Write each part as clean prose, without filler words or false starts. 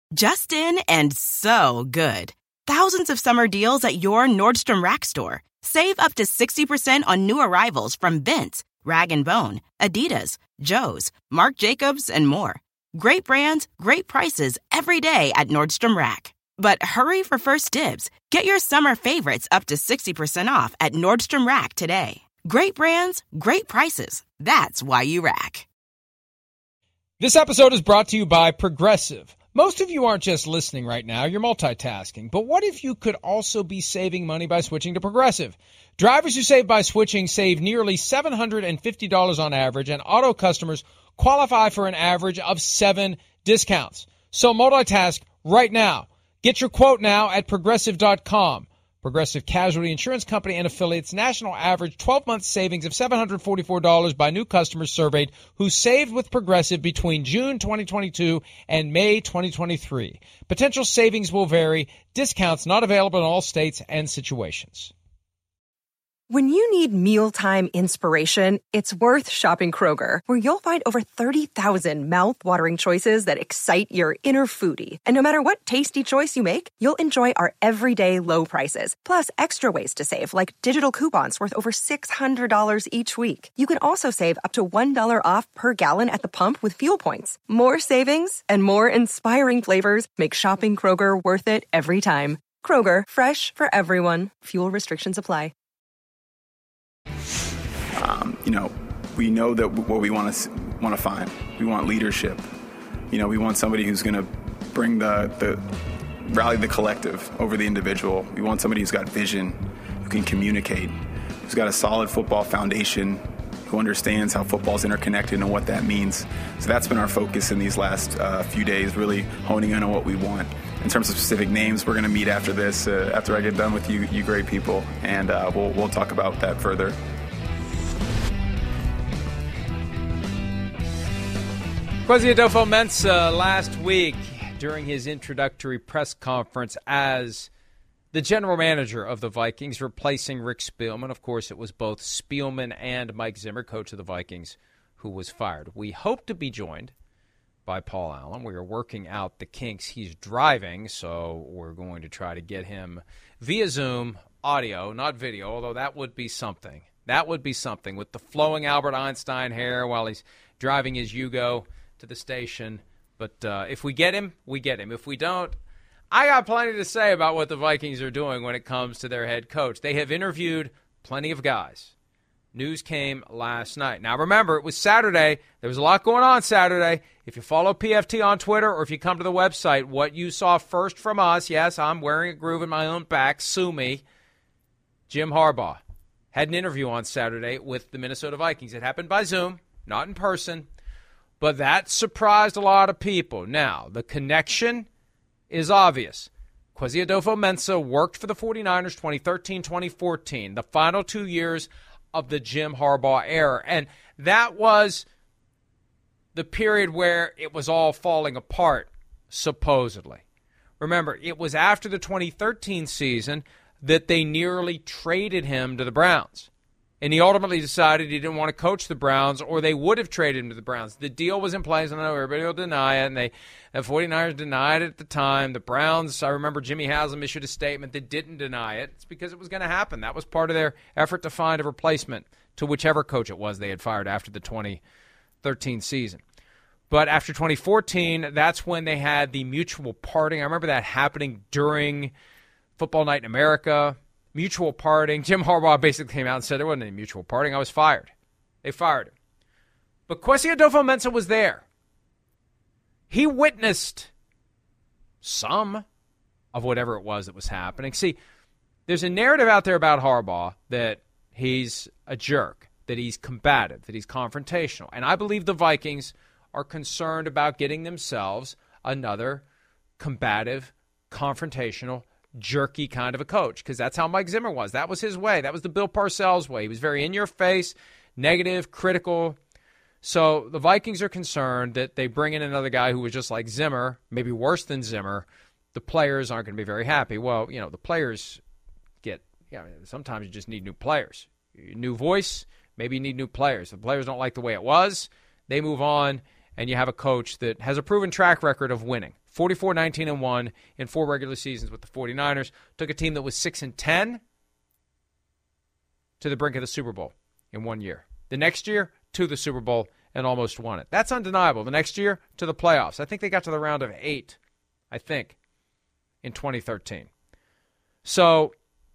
Just in and so good. Thousands of summer deals at your Nordstrom Rack store. Save up to 60% on new arrivals from Vince, Rag & Bone, Adidas, Joe's, Marc Jacobs, and more. Great brands, great prices every day at Nordstrom Rack. But hurry for first dibs. Get your summer favorites up to 60% off at Nordstrom Rack today. Great brands, great prices. That's why you rack. This episode is brought to you by Progressive. Most of you aren't just listening right now, you're multitasking. But what if you could also be saving money by switching to Progressive? Drivers who save by switching save nearly $750 on average, and auto customers qualify for an average of 7 discounts. So multitask right now. Get your quote now at Progressive.com. Progressive Casualty Insurance Company and affiliates, national average 12-month savings of $744 by new customers surveyed who saved with Progressive between June 2022 and May 2023. Potential savings will vary. Discounts not available in all states and situations. When you need mealtime inspiration, it's worth shopping Kroger, where you'll find over 30,000 mouth-watering choices that excite your inner foodie. And no matter what tasty choice you make, you'll enjoy our everyday low prices, plus extra ways to save, like digital coupons worth over $600 each week. You can also save up to $1 off per gallon at the pump with fuel points. More savings and more inspiring flavors make shopping Kroger worth it every time. Kroger, fresh for everyone. Fuel restrictions apply. We know that what we want to find. We want leadership. We want somebody who's going to bring the rally the collective over the individual. We want somebody who's got vision, who can communicate, who's got a solid football foundation, who understands how football's interconnected and what that means. So that's been our focus in these last few days, really honing in on what we want. In terms of specific names, we're going to meet after this, after I get done with you great people, and we'll talk about that further. Kwesi Adofo-Mensah last week during his introductory press conference as the general manager of the Vikings, replacing Rick Spielman. Of course, it was both Spielman and Mike Zimmer, coach of the Vikings, who was fired. We hope to be joined by Paul Allen. We are working out the kinks. He's driving, so we're going to try to get him via Zoom, audio, not video, although that would be something. That would be something with the flowing Albert Einstein hair while he's driving his Yugo to the station. But if we get him, we get him. If we don't, I got plenty to say about what the Vikings are doing when it comes to their head coach. They have interviewed plenty of guys. News came last night. Now, remember, it was Saturday. There was a lot going on Saturday. If you follow PFT on Twitter or if you come to the website, what you saw first from us, yes, I'm wearing a groove in my own back, sue me, Jim Harbaugh had an interview on Saturday with the Minnesota Vikings. It happened by Zoom, not in person. But that surprised a lot of people. Now, the connection is obvious. Kwesi Adofo-Mensah worked for the 49ers 2013-2014, the final 2 years of the Jim Harbaugh era. And that was the period where it was all falling apart, supposedly. Remember, it was after the 2013 season that they nearly traded him to the Browns. And he ultimately decided he didn't want to coach the Browns, or they would have traded him to the Browns. The deal was in place. I know everybody will deny it, and the 49ers denied it at the time. The Browns, I remember Jimmy Haslam issued a statement that didn't deny it. It's because it was going to happen. That was part of their effort to find a replacement to whichever coach it was they had fired after the 2013 season. But after 2014, that's when they had the mutual parting. I remember that happening during Football Night in America. Mutual parting. Jim Harbaugh basically came out and said there wasn't any mutual parting. I was fired. They fired him. But Kwesi Adofo-Mensah was there. He witnessed some of whatever it was that was happening. See, there's a narrative out there about Harbaugh that he's a jerk, that he's combative, that he's confrontational. And I believe the Vikings are concerned about getting themselves another combative, confrontational, jerky kind of a coach, because that's how Mike Zimmer was. That was his way. That was the Bill Parcells way. He was very in-your-face, negative, critical. So the Vikings are concerned that they bring in another guy who was just like Zimmer, maybe worse than Zimmer. The players aren't going to be very happy. Well, the players sometimes you just need new players. New voice, maybe you need new players. The players don't like the way it was. They move on, and you have a coach that has a proven track record of winning. 44-19-1 in 4 regular seasons with the 49ers. Took a team that was 6-10 to the brink of the Super Bowl in 1 year. The next year, to the Super Bowl and almost won it. That's undeniable. The next year, to the playoffs. I think they got to the round of 8, in 2013. So,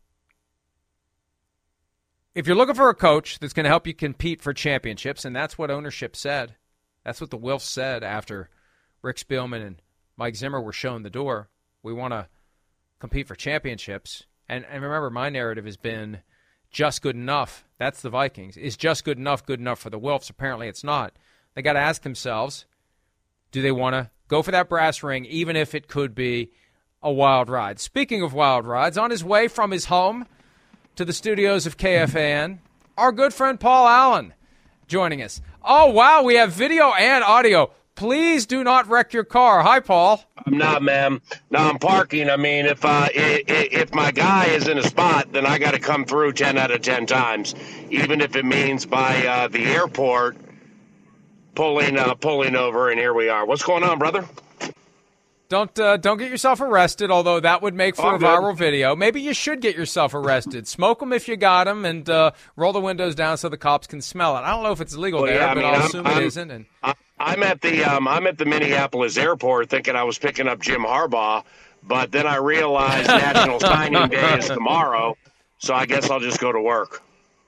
if you're looking for a coach that's going to help you compete for championships, and that's what ownership said, that's what the Wilfs said after Rick Spielman and Mike Zimmer were shown the door. We want to compete for championships. And remember, my narrative has been just good enough. That's the Vikings. Is just good enough for the Wilfs? Apparently it's not. They got to ask themselves, do they want to go for that brass ring, even if it could be a wild ride? Speaking of wild rides, on his way from his home to the studios of KFAN, our good friend Paul Allen joining us. Oh, wow, we have video and audio. Please do not wreck your car. Hi, Paul. I'm not, ma'am. No, I'm parking. I mean, if my guy is in a spot, then I got to come through 10 out of 10 times, even if it means by the airport pulling over, and here we are. What's going on, brother? Don't get yourself arrested, although that would make for a viral video. Maybe you should get yourself arrested. Smoke them if you got them, and roll the windows down so the cops can smell it. I don't know if it's legal but I'll assume it isn't. And I'm at the Minneapolis airport thinking I was picking up Jim Harbaugh, but then I realized National Signing Day is tomorrow, so I guess I'll just go to work.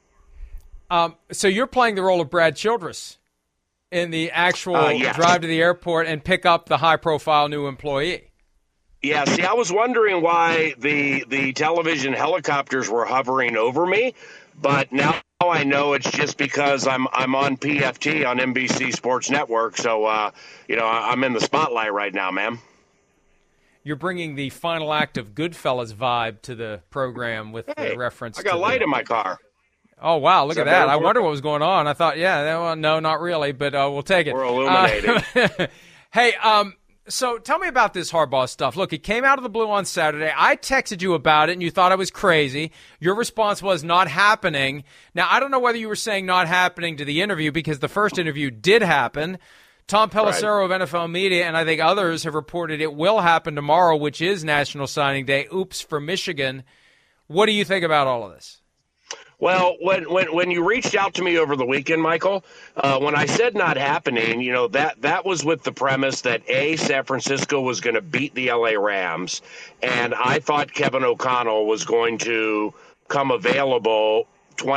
So you're playing the role of Brad Childress in the actual yes. drive to the airport and pick up the high-profile new employee. Yeah, see, I was wondering why the television helicopters were hovering over me, but now I know it's just because I'm on PFT on NBC Sports Network, so I'm in the spotlight right now, ma'am. You're bringing the final act of Goodfellas vibe to the program with the reference. I got light in my car. Oh, wow, look at that. I wonder what was going on. I thought, no, not really, but we'll take it. We're illuminating. Hey, so tell me about this Harbaugh stuff. Look, it came out of the blue on Saturday. I texted you about it, and you thought I was crazy. Your response was not happening. Now, I don't know whether you were saying not happening to the interview because the first interview did happen. Tom Pelissero of NFL Media and I think others have reported it will happen tomorrow, which is National Signing Day. Oops for Michigan. What do you think about all of this? Well, when you reached out to me over the weekend, Michael, when I said not happening, that was with the premise that San Francisco was going to beat the LA Rams, and I thought Kevin O'Connell was going to come available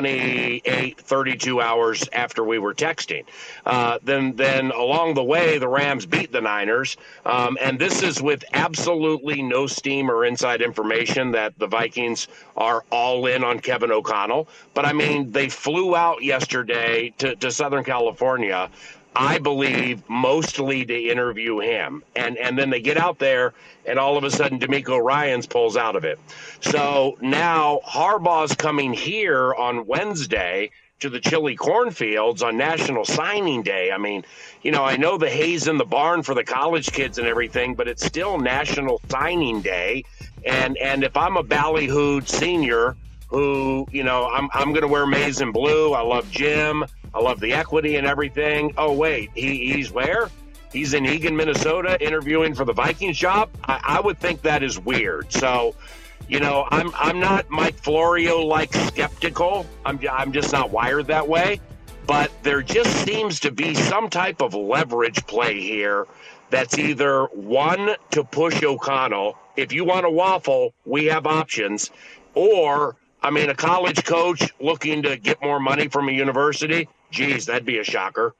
32 hours after we were texting. Then along the way, the Rams beat the Niners. And this is with absolutely no steam or inside information that the Vikings are all in on Kevin O'Connell. But, I mean, they flew out yesterday to Southern California, I believe, mostly to interview him. And then they get out there, and all of a sudden DeMeco Ryans pulls out of it. So now Harbaugh's coming here on Wednesday to the Chili Cornfields on National Signing Day. I mean, I know the hay's in the barn for the college kids and everything, but it's still National Signing Day. And if I'm a ballyhooed senior who, I'm going to wear maize and blue. I love Jim. I love the equity and everything. Oh, wait, he's where? He's in Eagan, Minnesota, interviewing for the Vikings job. I would think that is weird. So, I'm not Mike Florio-like skeptical. I'm just not wired that way. But there just seems to be some type of leverage play here that's either, one, to push O'Connell. If you want a waffle, we have options. Or, a college coach looking to get more money from a university, geez, that'd be a shocker.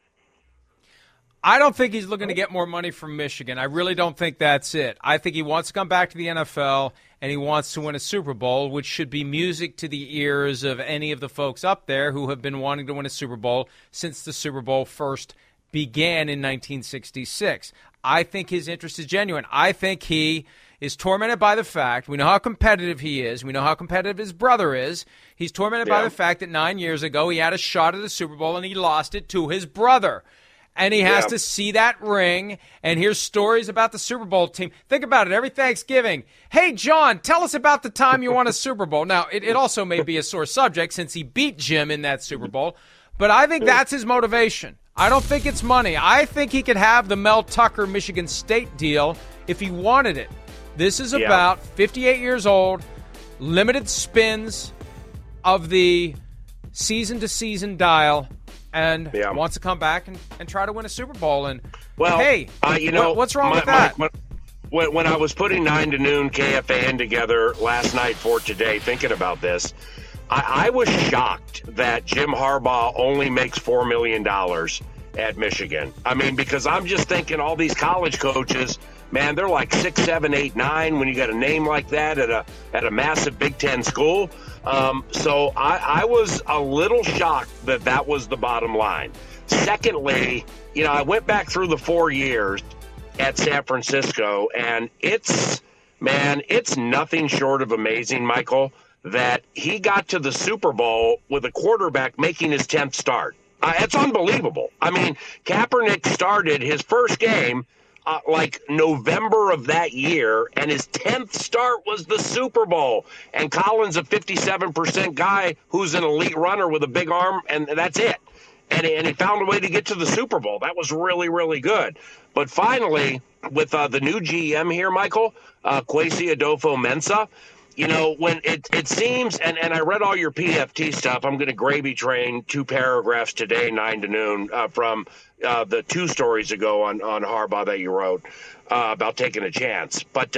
I don't think he's looking to get more money from Michigan. I really don't think that's it. I think he wants to come back to the NFL, and he wants to win a Super Bowl, which should be music to the ears of any of the folks up there who have been wanting to win a Super Bowl since the Super Bowl first began in 1966. I think his interest is genuine. I think he is tormented by the fact, we know how competitive he is, we know how competitive his brother is. He's tormented by the fact that 9 years ago he had a shot at the Super Bowl and he lost it to his brother. And he has to see that ring and hear stories about the Super Bowl team. Think about it every Thanksgiving. Hey, John, tell us about the time you won a Super Bowl. Now, it also may be a sore subject since he beat Jim in that Super Bowl, but I think that's his motivation. I don't think it's money. I think he could have the Mel Tucker Michigan State deal if he wanted it. This is about 58 years old, limited spins of the season-to-season dial, and wants to come back and try to win a Super Bowl. And, what's wrong with that? When I was putting 9 to Noon KFAN together last night for today, thinking about this, I was shocked that Jim Harbaugh only makes $4 million at Michigan. I mean, because I'm just thinking all these college coaches, man, they're like 6, 7, 8, 9 when you got a name like that at a massive Big Ten school. So I was a little shocked that was the bottom line. Secondly, I went back through the 4 years at San Francisco, and it's nothing short of amazing, Michael, that he got to the Super Bowl with a quarterback making his 10th start. It's unbelievable. I mean, Kaepernick started his first game like November of that year, and his 10th start was the Super Bowl. And Collins, a 57% guy who's an elite runner with a big arm, and that's it. And he found a way to get to the Super Bowl. That was really, really good. But finally, with the new GM here, Michael, Kwesi Adofo-Mensah, when it seems, and I read all your PFT stuff, I'm going to gravy train 2 paragraphs today, 9 to Noon, from the 2 stories ago on Harbaugh that you wrote about taking a chance. But,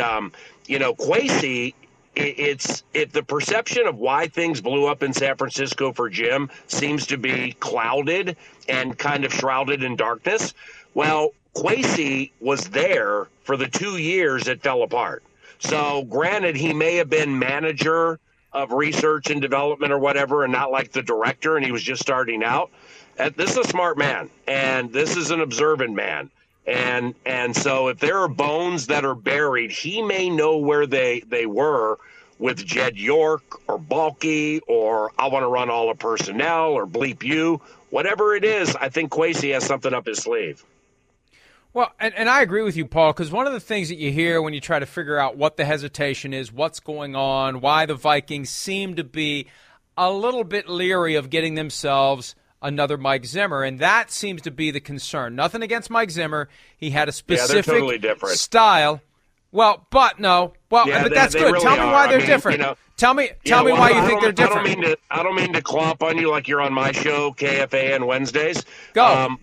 Kwesi, the perception of why things blew up in San Francisco for Jim seems to be clouded and kind of shrouded in darkness. Well, Kwesi was there for the 2 years it fell apart. So granted, he may have been manager of research and development or whatever, and not like the director, and he was just starting out. This is a smart man, and this is an observant man. And so if there are bones that are buried, he may know where they were with Jed York or Balky or I want to run all of personnel or bleep you. Whatever it is, I think Kwesi has something up his sleeve. Well, and I agree with you, Paul, because one of the things that you hear when you try to figure out what the hesitation is, what's going on, why the Vikings seem to be a little bit leery of getting themselves another Mike Zimmer, and that seems to be the concern. Nothing against Mike Zimmer. He had a specific totally different style. Well, but no. Well, yeah, but that's good. Really tell me why they're different. Tell me why you think they're different. I don't mean to clomp on you like you're on my show, KFAN Wednesdays. Go.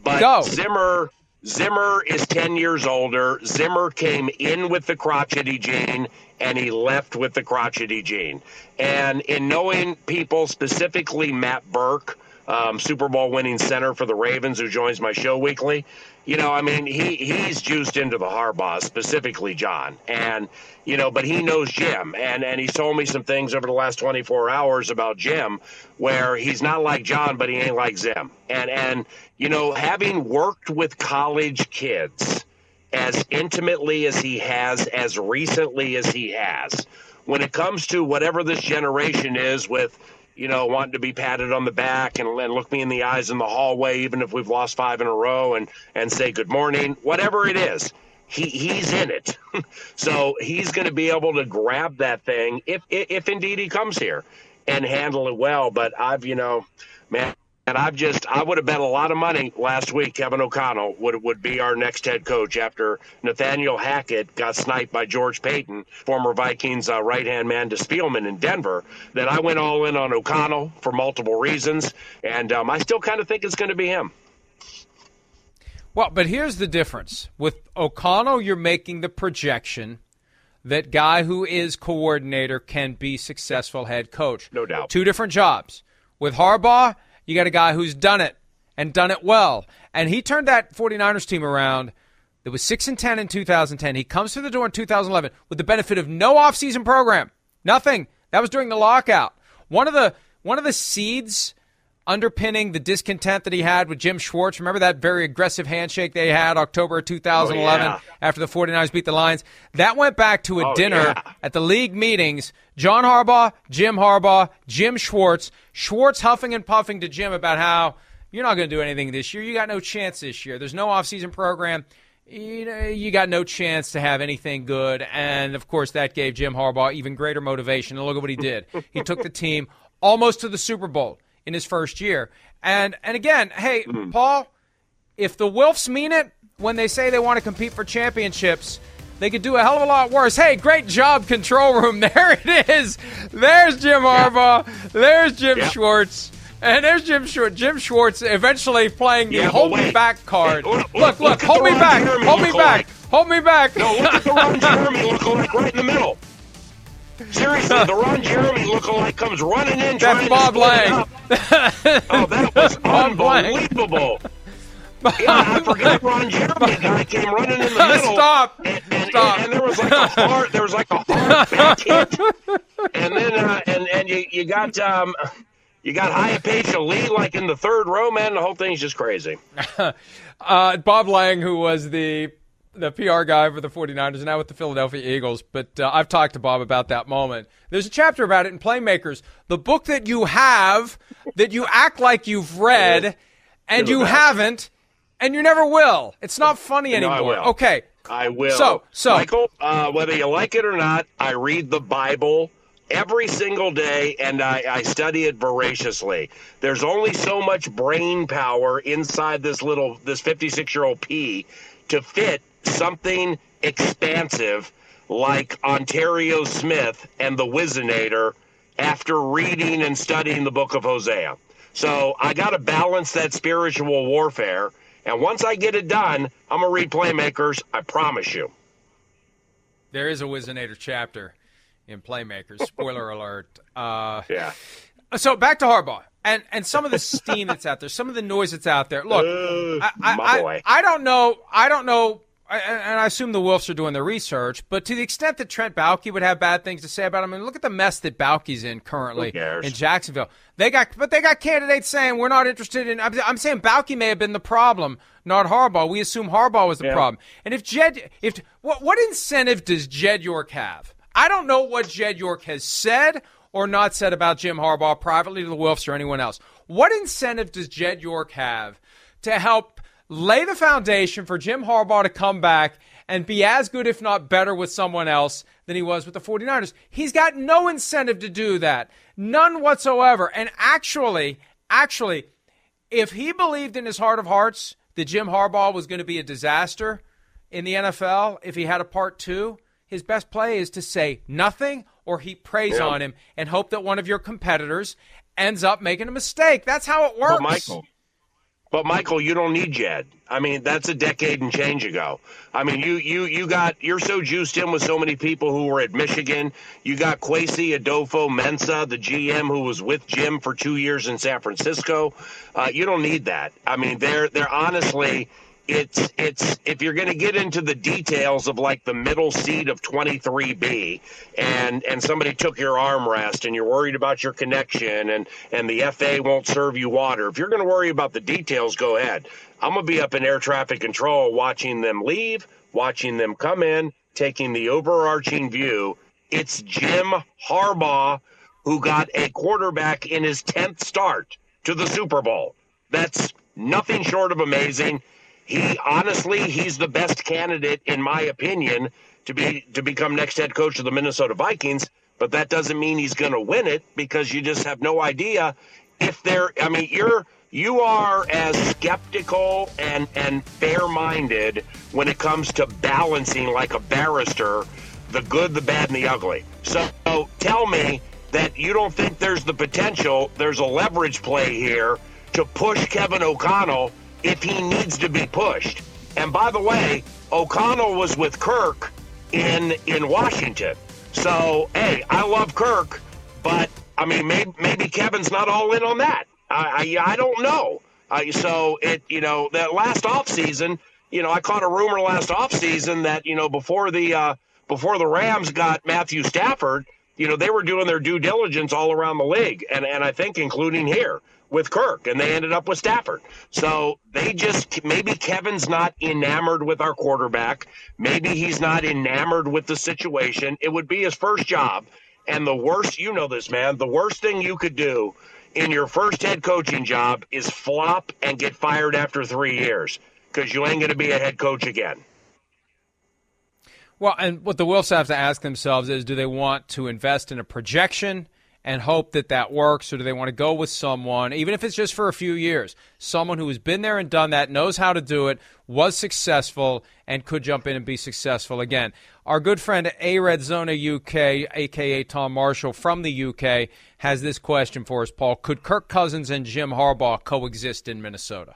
Zimmer is 10 years older. Zimmer came in with the crotchety gene, and he left with the crotchety gene. And in knowing people, specifically Matt Burke, Super Bowl winning center for the Ravens, who joins my show weekly, he's juiced into the Harbaugh, specifically John. And, but he knows Jim. And he's told me some things over the last 24 hours about Jim where he's not like John, but he ain't like Zim. And having worked with college kids as intimately as he has, as recently as he has, when it comes to whatever this generation is with, wanting to be patted on the back and look me in the eyes in the hallway, even if we've lost 5 in a row, and say good morning, whatever it is, he's in it. So he's going to be able to grab that thing if indeed he comes here and handle it well. But I would have bet a lot of money last week Kevin O'Connell would be our next head coach after Nathaniel Hackett got sniped by George Payton, former Vikings right-hand man to Spielman in Denver. Then I went all in on O'Connell for multiple reasons, and I still kind of think it's going to be him. Well, but here's the difference. With O'Connell, you're making the projection that guy who is coordinator can be successful head coach. No doubt. 2 different jobs. With Harbaugh, you got a guy who's done it and done it well. And he turned that 49ers team around. It was 6-10 in 2010. He comes through the door in 2011 with the benefit of no offseason program. Nothing. That was during the lockout. One of the seeds underpinning the discontent that he had with Jim Schwartz. Remember that very aggressive handshake they had October 2011 after the 49ers beat the Lions? That went back to a dinner at the league meetings. John Harbaugh, Jim Schwartz. Schwartz huffing and puffing to Jim about how you're not going to do anything this year. You got no chance this year. There's no offseason program. You got no chance to have anything good. And, of course, that gave Jim Harbaugh even greater motivation. And look at what he did. He took the team almost to the Super Bowl in his first year. And again, hey, Paul, if the Wilfs mean it when they say they want to compete for championships, They could do a hell of a lot worse. Hey, great job, control room. There it is. There's Jim Harbaugh. There's Jim Schwartz. And there's Jim Schwartz. Jim Schwartz eventually playing the hold me back card. Hey, look, hold me back. Hold me back. Hold me back. No, look at the Ron Jeremy lookalike right in the middle. Seriously, the Ron Jeremy lookalike comes running in trying Bob to Lang. Oh, that was unbelievable. Yeah, I forgot Ron Jeremy guy came running in the middle. Stop. And there was like a hard back hit. And then you got Hiapatia Lee like in the third row, man. The whole thing's just crazy. Bob Lang, who was the PR guy for the 49ers, and now with the Philadelphia Eagles. But I've talked to Bob about that moment. There's a chapter about it in Playmakers, the book that you have, that you act like you've read, and you haven't, and you never will. It's not funny anymore. I will. Okay. I will. So Michael, whether you like it or not, I read the Bible every single day, and I study it voraciously. There's only so much brain power inside this 56-year-old pea to fit something expansive like Ontario Smith and the Whizzinator after reading and studying the book of Hosea. So I got to balance that spiritual warfare. And once I get it done, I'm going to read Playmakers, I promise you. There is a Whizzinator chapter in Playmakers. Spoiler alert. Yeah. So back to Harbaugh and some of the steam that's out there, some of the noise that's out there. Look, I don't know, and I assume the Wolves are doing their research, but to the extent that Trent Baalke would have bad things to say about him, and look at the mess that Baalke's in currently in Jacksonville. They got candidates saying we're not interested in. I'm saying Baalke may have been the problem, not Harbaugh. We assume Harbaugh was the problem. And what incentive does Jed York have? I don't know what Jed York has said or not said about Jim Harbaugh privately to the Wolves or anyone else. What incentive does Jed York have to help lay the foundation for Jim Harbaugh to come back and be as good, if not better, with someone else than he was with the 49ers? He's got no incentive to do that. None whatsoever. And actually, if he believed in his heart of hearts that Jim Harbaugh was going to be a disaster in the NFL, if he had a part two, his best play is to say nothing or heap praise on him and hope that one of your competitors ends up making a mistake. That's how it works. But Michael, you don't need Jed. I mean, that's a decade and change ago. I mean, you're so juiced in with so many people who were at Michigan. You got Kwesi Adolfo-Mensah, the GM who was with Jim for 2 years in San Francisco. You don't need that. I mean, they're honestly, it's if you're going to get into the details of like the middle seat of 23B and somebody took your armrest and you're worried about your connection and the FA won't serve you water. If you're going to worry about the details, go ahead. I'm going to be up in air traffic control watching them leave, watching them come in, taking the overarching view. It's Jim Harbaugh who got a quarterback in his 10th start to the Super Bowl. That's nothing short of amazing. He's the best candidate, in my opinion, to become next head coach of the Minnesota Vikings. But that doesn't mean he's going to win it because you just have no idea if they're. I mean, you are as skeptical and fair-minded when it comes to balancing like a barrister the good, the bad, and the ugly. So tell me that you don't think there's the potential. There's a leverage play here to push Kevin O'Connell if he needs to be pushed. And by the way, O'Connell was with Kirk in Washington. So, hey, I love Kirk, but, I mean, maybe Kevin's not all in on that. I don't know. That last offseason, I caught a rumor last offseason that, before the Rams got Matthew Stafford, they were doing their due diligence all around the league, and I think including here with Kirk, and they ended up with Stafford. So maybe Kevin's not enamored with our quarterback. Maybe he's not enamored with the situation. It would be his first job. And the worst, this, man, the worst thing you could do in your first head coaching job is flop and get fired after 3 years because you ain't going to be a head coach again. Well, and what the Wolves have to ask themselves is, do they want to invest in a projection and hope that that works, or do they want to go with someone, even if it's just for a few years, someone who has been there and done that, knows how to do it, was successful, and could jump in and be successful again? Our good friend Arizona UK, a.k.a. Tom Marshall from the UK, has this question for us, Paul. Could Kirk Cousins and Jim Harbaugh coexist in Minnesota?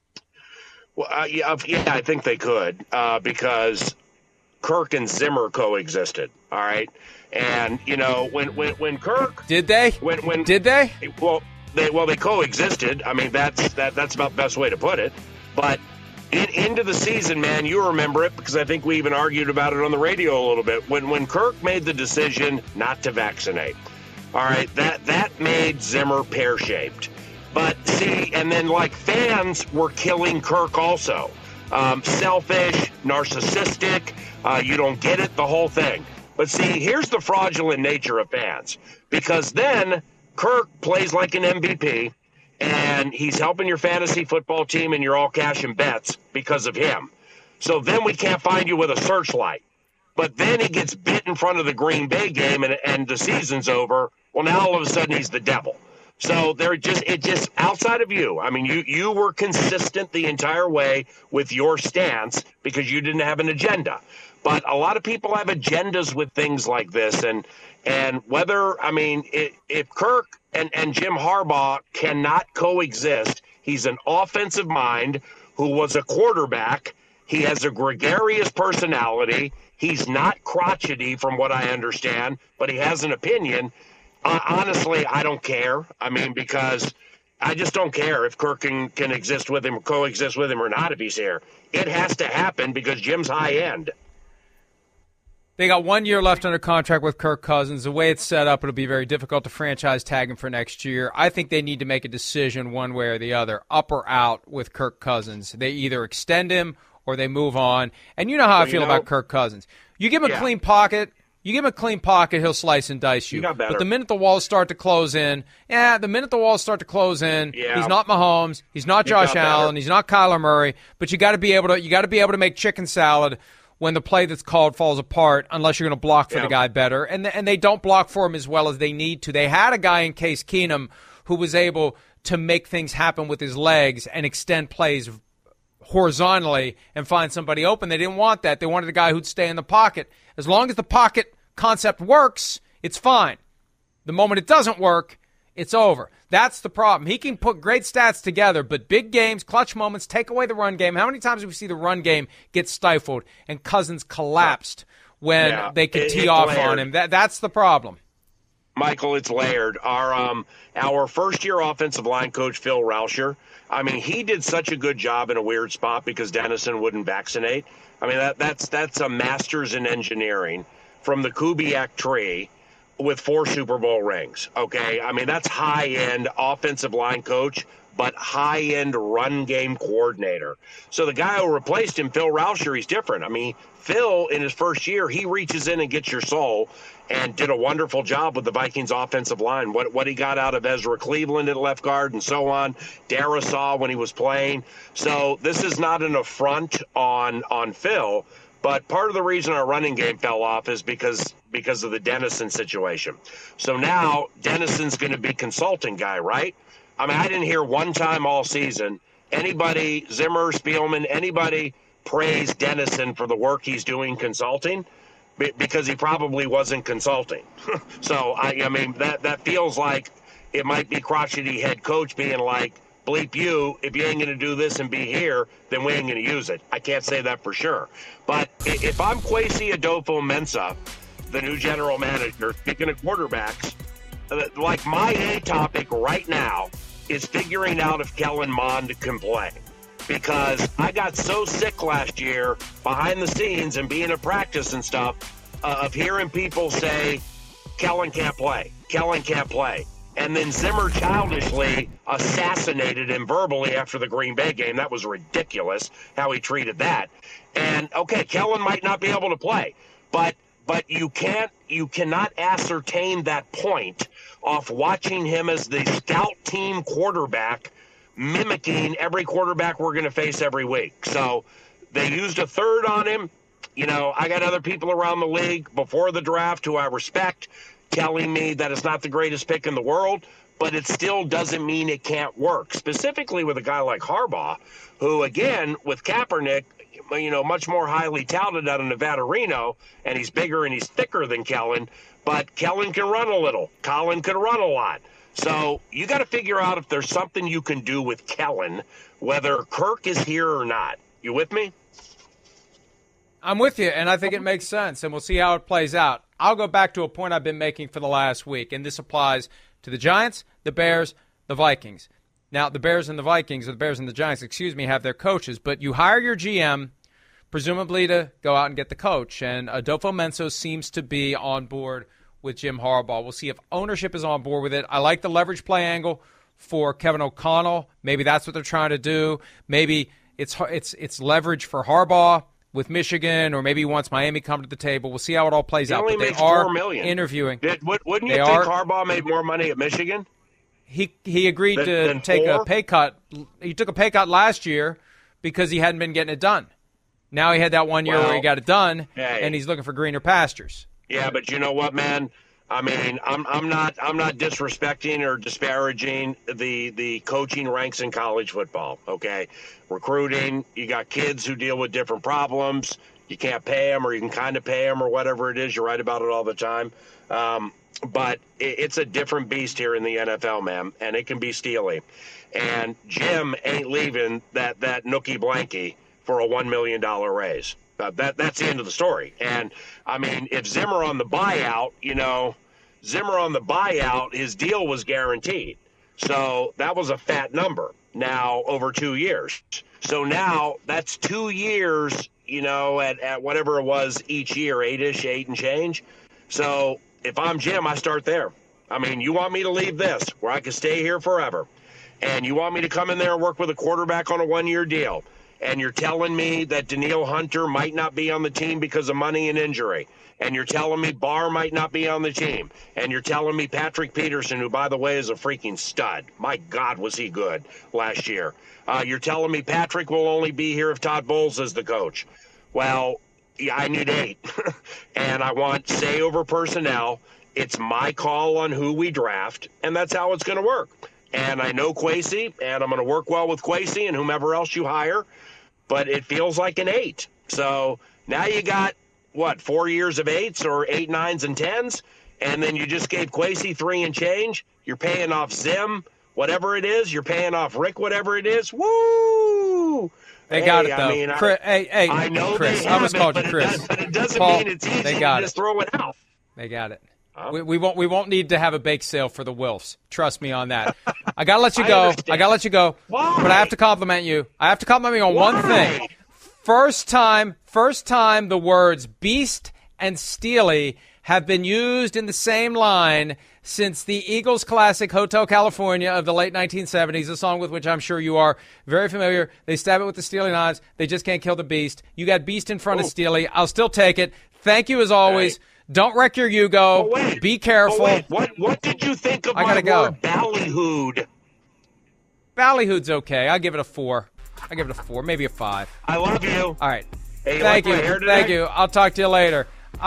Well, yeah, I think they could because Kirk and Zimmer coexisted, all right? And, when Kirk... Did they? Did they? Well, they coexisted. I mean, that's about the best way to put it. But into the season, man, you remember it because I think we even argued about it on the radio a little bit. When Kirk made the decision not to vaccinate, all right, that made Zimmer pear-shaped. But see, and then fans were killing Kirk also. Selfish, narcissistic, you don't get it, the whole thing. But see, here's the fraudulent nature of fans. Because then Kirk plays like an MVP, and he's helping your fantasy football team, and you're all cashing bets because of him. So then we can't find you with a searchlight. But then he gets bit in front of the Green Bay game, and the season's over. Well, now all of a sudden he's the devil. So it just outside of you. I mean, you were consistent the entire way with your stance because you didn't have an agenda. But a lot of people have agendas with things like this, and whether, I mean, if Kirk and Jim Harbaugh cannot coexist, he's an offensive mind who was a quarterback. He has a gregarious personality. He's not crotchety from what I understand, but he has an opinion. Honestly, I don't care. I mean, because I just don't care if Kirk can exist with him, coexist with him or not if he's here. It has to happen because Jim's high end. They got 1 year left under contract with Kirk Cousins. The way it's set up, it'll be very difficult to franchise tag him for next year. I think they need to make a decision one way or the other, up or out with Kirk Cousins. They either extend him or they move on. And you know how I feel about Kirk Cousins. You give him a clean pocket. You give him a clean pocket, he'll slice and dice you. But the minute the walls start to close in, he's not Mahomes, he's not Josh Allen, he's not Kyler Murray. But you got to be able to make chicken salad when the play that's called falls apart, unless you're going to block for the guy better. And they don't block for him as well as they need to. They had a guy in Case Keenum who was able to make things happen with his legs and extend plays horizontally and find somebody open. They didn't want that. They wanted a guy who'd stay in the pocket. As long as the pocket concept works, it's fine. The moment it doesn't work, it's over. That's the problem. He can put great stats together, but big games, clutch moments, take away the run game. How many times do we see the run game get stifled and Cousins collapsed when they could tee off on him? That's the problem. Michael, it's layered. Our first-year offensive line coach, Phil Rauscher, I mean, he did such a good job in a weird spot because Dennison wouldn't vaccinate. I mean, that's a master's in engineering from the Kubiak tree with 4 Super Bowl rings, okay? I mean, that's high-end offensive line coach, but high-end run game coordinator. So the guy who replaced him, Phil Rauscher, he's different. I mean, Phil, in his first year, he reaches in and gets your soul and did a wonderful job with the Vikings offensive line. What he got out of Ezra Cleveland at left guard and so on, Darisaw when he was playing. So this is not an affront on Phil, but part of the reason our running game fell off is because of the Dennison situation. So now Dennison's going to be consulting guy, right? I mean, I didn't hear one time all season anybody, Zimmer, Spielman, anybody praise Dennison for the work he's doing consulting because he probably wasn't consulting. So, I mean, that feels like it might be crotchety head coach being like, bleep you, if you ain't going to do this and be here, then we ain't going to use it. I can't say that for sure. But if I'm Kwesi Adofo-Mensah, the new general manager, speaking of quarterbacks, like my A topic right now is figuring out if Kellen Mond can play. Because I got so sick last year behind the scenes and being at practice and stuff of hearing people say, Kellen can't play. Kellen can't play. And then Zimmer childishly assassinated him verbally after the Green Bay game. That was ridiculous how he treated that. And, okay, Kellen might not be able to play. But you cannot ascertain that point off watching him as the scout team quarterback mimicking every quarterback we're going to face every week. So they used a third on him. You know, I got other people around the league before the draft who I respect. telling me that it's not the greatest pick in the world, but it still doesn't mean it can't work, specifically with a guy like Harbaugh, who, again, with Kaepernick, much more highly touted out of Nevada, Reno, and he's bigger and he's thicker than Kellen, but Kellen can run a little. Colin can run a lot. So you got to figure out if there's something you can do with Kellen, whether Kirk is here or not. You with me? I'm with you, and I think it makes sense, and we'll see how it plays out. I'll go back to a point I've been making for the last week, and this applies to the Giants, the Bears, the Vikings. Now, the Bears and the Giants, have their coaches, but you hire your GM, presumably to go out and get the coach, and Adolfo Menso seems to be on board with Jim Harbaugh. We'll see if ownership is on board with it. I like the leverage play angle for Kevin O'Connell. Maybe that's what they're trying to do. Maybe it's leverage for Harbaugh with Michigan, or maybe he wants Miami come to the table. We'll see how it all plays out. But they are $4 million. Interviewing. Wouldn't you think Harbaugh made more money at Michigan? He agreed to take a pay cut. He took a pay cut last year because he hadn't been getting it done. Now he had that 1 year where he got it done, and he's looking for greener pastures. Yeah, but you know what, man? I mean, I'm not disrespecting or disparaging the coaching ranks in college football. Okay, recruiting, you got kids who deal with different problems. You can't pay them, or you can kind of pay them, or whatever it is. You're right about it all the time. But it's a different beast here in the NFL, man, and it can be steely. And Jim ain't leaving that nookie blankie for a $1 million raise. That's the end of the story. And, I mean, if Zimmer on the buyout, his deal was guaranteed. So that was a fat number now over 2 years. So now that's 2 years, at whatever it was each year, 8 and change. So if I'm Jim, I start there. I mean, you want me to leave this where I can stay here forever, and you want me to come in there and work with a quarterback on a 1 year deal, and you're telling me that Danielle Hunter might not be on the team because of money and injury, and you're telling me Barr might not be on the team, and you're telling me Patrick Peterson, who, by the way, is a freaking stud. My God, was he good last year. You're telling me Patrick will only be here if Todd Bowles is the coach. Well, yeah, I need 8, and I want say over personnel. It's my call on who we draft, and that's how it's going to work. And I know Kwesi, and I'm going to work well with Kwesi and whomever else you hire, but it feels like an 8. So now you got, 4 years of 8s or 8, 9s, and 10s, and then you just gave Kwesi 3 and change. You're paying off Zim, whatever it is. You're paying off Rick, whatever it is. Woo! They got it, though. I mean, Chris, I know Chris. they I almost called you but Chris. It doesn't Paul, mean it's easy they to got just throw it out. They got it. We won't need to have a bake sale for the Wilfs. Trust me on that. I gotta let you go. Why? But I have to compliment you. I have to compliment you on one thing. First time the words beast and steely have been used in the same line since the Eagles classic Hotel California of the late 1970s, a song with which I'm sure you are very familiar. They stab it with the steely knives. They just can't kill the beast. You got beast in front of steely. I'll still take it. Thank you as always. Hey. Don't wreck your Yugo. Be careful. What did you think of my word ballyhooed? Ballyhooed's okay. I'll give it a 4. Maybe a 5. I love you. All right. Hey, Thank you. I'll talk to you later.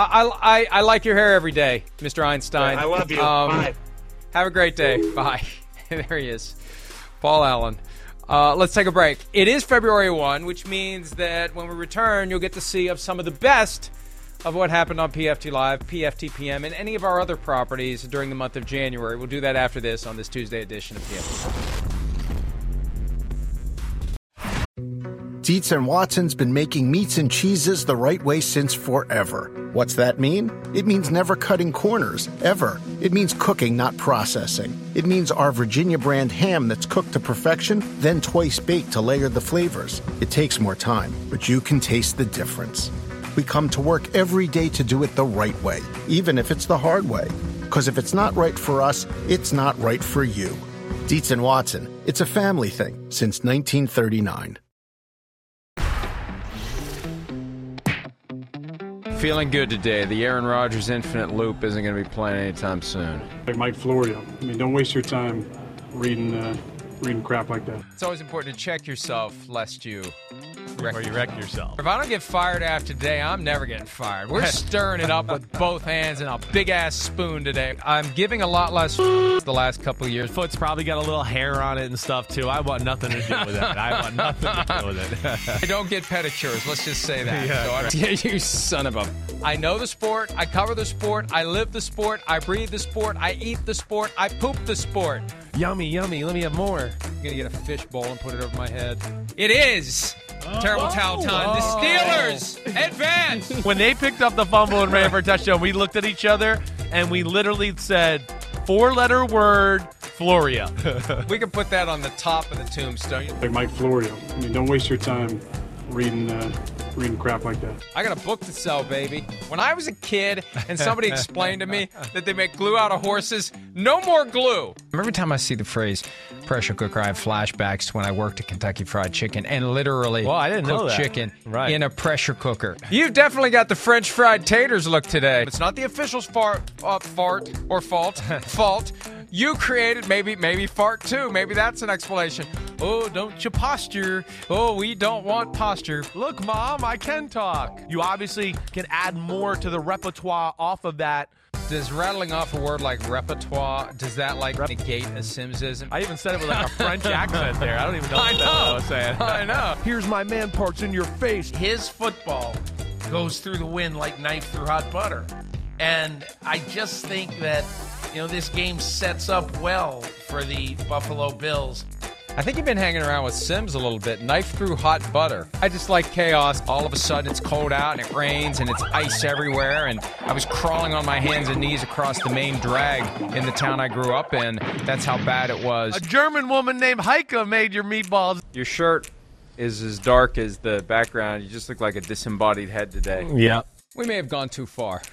I like your hair every day, Mr. Einstein. I love you. Bye. Have a great day. Bye. There he is. Paul Allen. Let's take a break. It is February 1, which means that when we return, you'll get to see of some of the best of what happened on PFT Live, PFT PM, and any of our other properties during the month of January. We'll do that after this on this Tuesday edition of PFT. Dietz & Watson's been making meats and cheeses the right way since forever. What's that mean? It means never cutting corners, ever. It means cooking, not processing. It means our Virginia brand ham that's cooked to perfection, then twice baked to layer the flavors. It takes more time, but you can taste the difference. We come to work every day to do it the right way, even if it's the hard way. Because if it's not right for us, it's not right for you. Dietz & Watson, it's a family thing since 1939. Feeling good today. The Aaron Rodgers Infinite Loop isn't going to be playing anytime soon. Like Mike Florio. I mean, don't waste your time reading crap like that. It's always important to check yourself lest you Or you wreck yourself. If I don't get fired after today, I'm never getting fired. We're stirring it up with both hands and a big-ass spoon today. I'm giving a lot less the last couple of years. Foot's probably got a little hair on it and stuff, too. I want nothing to do with it. I want nothing to do with it. I don't get pedicures. Let's just say that. Yeah, You son of a... I know the sport. I cover the sport. I live the sport. I breathe the sport. I eat the sport. I poop the sport. Yummy, yummy. Let me have more. I'm going to get a fish bowl and put it over my head. It is terrible towel time. The Steelers advance. When they picked up the fumble and ran for a touchdown, we looked at each other and we literally said, 4-letter word, Florio. We can put that on the top of the tombstone. Like Mike Florio. I mean, don't waste your time reading crap like that. I got a book to sell, baby. When I was a kid and somebody explained to me that they make glue out of horses, no more glue. Every time I see the phrase pressure cooker, I have flashbacks to when I worked at Kentucky Fried Chicken and literally I didn't know cooked that. chicken Right. in a pressure cooker. You've definitely got the French fried taters look today. It's not the official's fault. You created, maybe fart too. Maybe that's an explanation. Oh, don't you posture. Oh, we don't want posture. Look, Mom, I can talk. You obviously can add more to the repertoire off of that. Does rattling off a word like repertoire, does that negate a Simsism? I even said it with like a French accent there. I don't even know what I was saying. I know. Here's my man parts in your face. His football goes through the wind like knife through hot butter. And I just think that, this game sets up well for the Buffalo Bills. I think you've been hanging around with Sims a little bit. Knife through hot butter. I just like chaos. All of a sudden it's cold out and it rains and it's ice everywhere. And I was crawling on my hands and knees across the main drag in the town I grew up in. That's how bad it was. A German woman named Heike made your meatballs. Your shirt is as dark as the background. You just look like a disembodied head today. Yeah. We may have gone too far.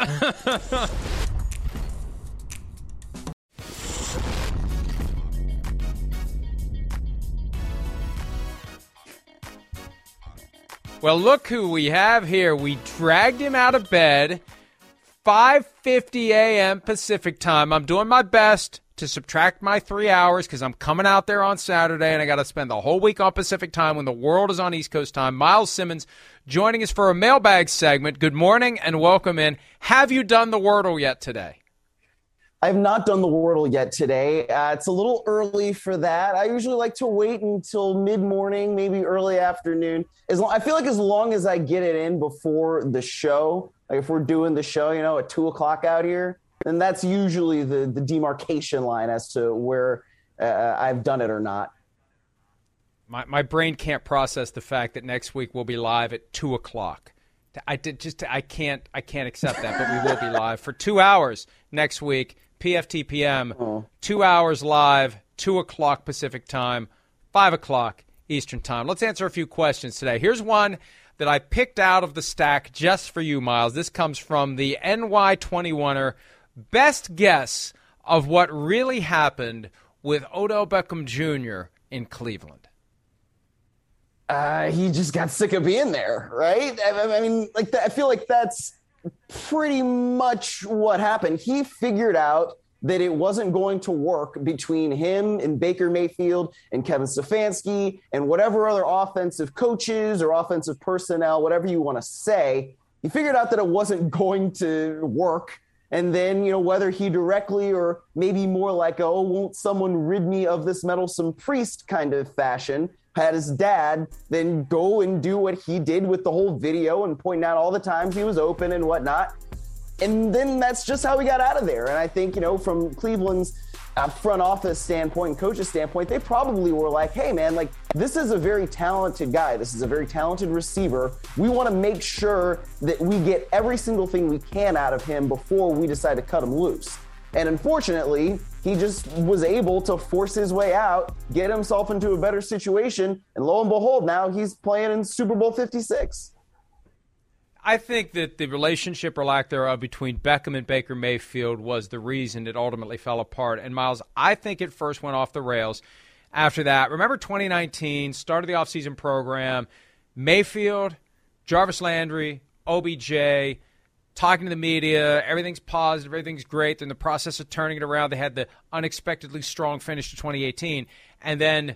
Well, look who we have here. We dragged him out of bed, 5:50 a.m. Pacific time. I'm doing my best to subtract my 3 hours because I'm coming out there on Saturday and I got to spend the whole week on Pacific time when the world is on East Coast time. Miles Simmons joining us for a mailbag segment. Good morning and welcome in. Have you done the Wordle yet today? I have not done the Wordle yet today. It's a little early for that. I usually like to wait until mid-morning, maybe early afternoon. I feel like as long as I get it in before the show, like if we're doing the show, at 2 o'clock out here, then that's usually the demarcation line as to where I've done it or not. My brain can't process the fact that next week we'll be live at 2 o'clock. I can't accept that, but we will be live for 2 hours next week. PFTPM, 2 hours live, 2 o'clock Pacific time, 5 o'clock Eastern time. Let's answer a few questions today. Here's one that I picked out of the stack just for you, Miles. This comes from the NY21er. Best guess of what really happened with Odell Beckham Jr. in Cleveland. He just got sick of being there, right? I mean, I feel like that's pretty much what happened. He figured out that it wasn't going to work between him and Baker Mayfield and Kevin Stefanski and whatever other offensive coaches or offensive personnel, whatever you want to say. He figured out that it wasn't going to work. And then, whether he directly or maybe more like, won't someone rid me of this meddlesome priest kind of fashion, had his dad then go and do what he did with the whole video and point out all the times he was open and whatnot. And then that's just how we got out of there. And I think, from Cleveland's front office standpoint and coach's standpoint, they probably were like, hey, man, this is a very talented guy. This is a very talented receiver. We want to make sure that we get every single thing we can out of him before we decide to cut him loose. And unfortunately, he just was able to force his way out, get himself into a better situation, and lo and behold, now he's playing in Super Bowl 56. I think that the relationship or lack thereof between Beckham and Baker Mayfield was the reason it ultimately fell apart. And, Miles, I think it first went off the rails after that. Remember 2019, start of the offseason program, Mayfield, Jarvis Landry, OBJ, talking to the media, everything's positive, everything's great. They're in the process of turning it around. They had the unexpectedly strong finish to 2018. And then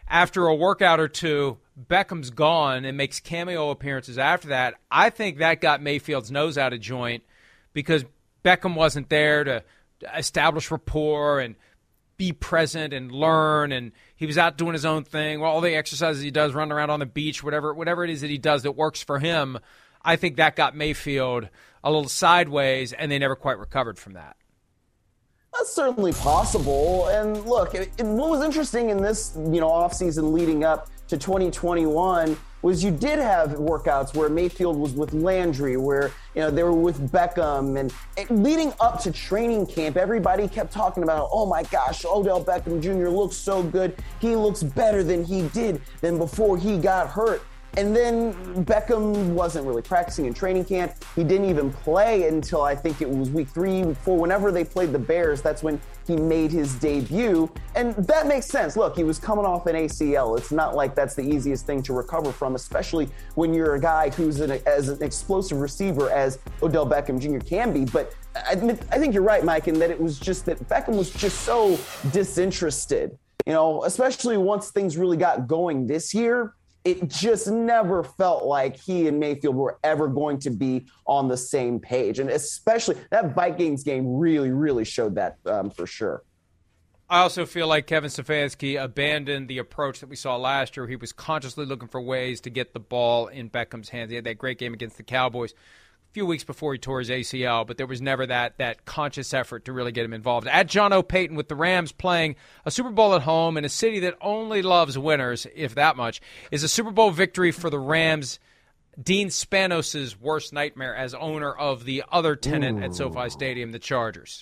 after a workout or two, Beckham's gone and makes cameo appearances after that, I think that got Mayfield's nose out of joint because Beckham wasn't there to establish rapport and be present and learn, and he was out doing his own thing. Well, all the exercises he does, running around on the beach, whatever it is that he does that works for him, I think that got Mayfield a little sideways, and they never quite recovered from that. That's certainly possible. And look, what was interesting in this, offseason leading up to 2021 was you did have workouts where Mayfield was with Landry, where, they were with Beckham. And leading up to training camp, everybody kept talking about, oh my gosh, Odell Beckham Jr. looks so good. He looks better than he did than before he got hurt. And then Beckham wasn't really practicing in training camp. He didn't even play until I think it was week 3, week 4. Whenever they played the Bears, that's when he made his debut. And that makes sense. Look, he was coming off an ACL. It's not like that's the easiest thing to recover from, especially when you're a guy who's as an explosive receiver as Odell Beckham Jr. can be. But I think you're right, Mike, in that it was just that Beckham was just so disinterested. Especially once things really got going this year. It just never felt like he and Mayfield were ever going to be on the same page. And especially that Vikings game really, really showed that for sure. I also feel like Kevin Stefanski abandoned the approach that we saw last year. He was consciously looking for ways to get the ball in Beckham's hands. He had that great game against the Cowboys a few weeks before he tore his ACL, but there was never that conscious effort to really get him involved. At John O'Payton with the Rams playing a Super Bowl at home in a city that only loves winners, if that much, is a Super Bowl victory for the Rams. Dean Spanos' worst nightmare as owner of the other tenant at SoFi Stadium, the Chargers.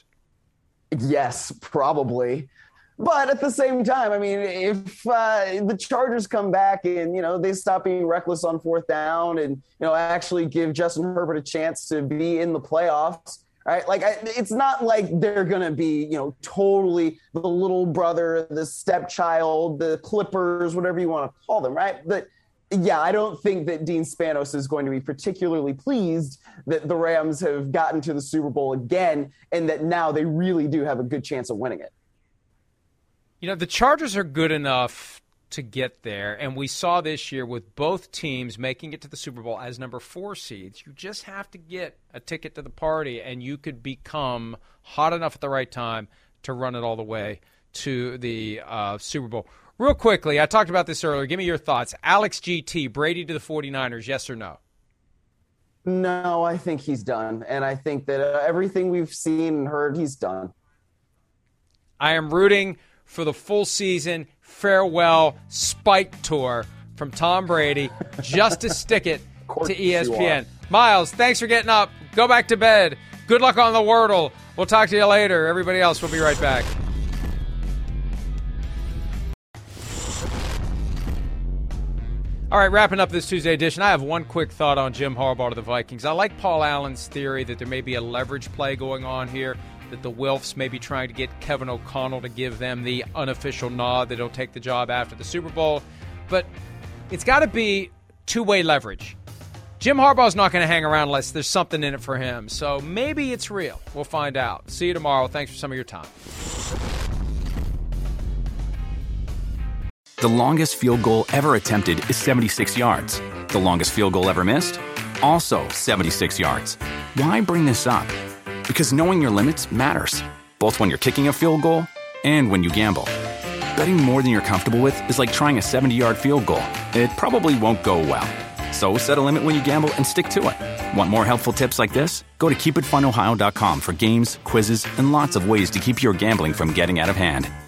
Yes, probably. But at the same time, I mean, if the Chargers come back and, they stop being reckless on fourth down and, actually give Justin Herbert a chance to be in the playoffs, right? Like, it's not like they're going to be, totally the little brother, the stepchild, the Clippers, whatever you want to call them, right? But, yeah, I don't think that Dean Spanos is going to be particularly pleased that the Rams have gotten to the Super Bowl again and that now they really do have a good chance of winning it. The Chargers are good enough to get there, and we saw this year with both teams making it to the Super Bowl as number 4 seeds. You just have to get a ticket to the party, and you could become hot enough at the right time to run it all the way to the Super Bowl. Real quickly, I talked about this earlier. Give me your thoughts. Alex GT, Brady to the 49ers, yes or no? No, I think he's done, and I think that everything we've seen and heard, he's done. I am rooting for the full season farewell spike tour from Tom Brady just to stick it to ESPN. Miles, thanks for getting up. Go back to bed. Good luck on the Wordle. We'll talk to you later. Everybody else, we'll be right back. All right, wrapping up this Tuesday edition, I have one quick thought on Jim Harbaugh to the Vikings. I like Paul Allen's theory that there may be a leverage play going on here, that the Wilfs may be trying to get Kevin O'Connell to give them the unofficial nod that he'll take the job after the Super Bowl. But it's got to be two-way leverage. Jim Harbaugh's not going to hang around unless there's something in it for him. So maybe it's real. We'll find out. See you tomorrow. Thanks for some of your time. The longest field goal ever attempted is 76 yards. The longest field goal ever missed? Also 76 yards. Why bring this up? Because knowing your limits matters, both when you're kicking a field goal and when you gamble. Betting more than you're comfortable with is like trying a 70-yard field goal. It probably won't go well. So set a limit when you gamble and stick to it. Want more helpful tips like this? Go to keepitfunohio.com for games, quizzes, and lots of ways to keep your gambling from getting out of hand.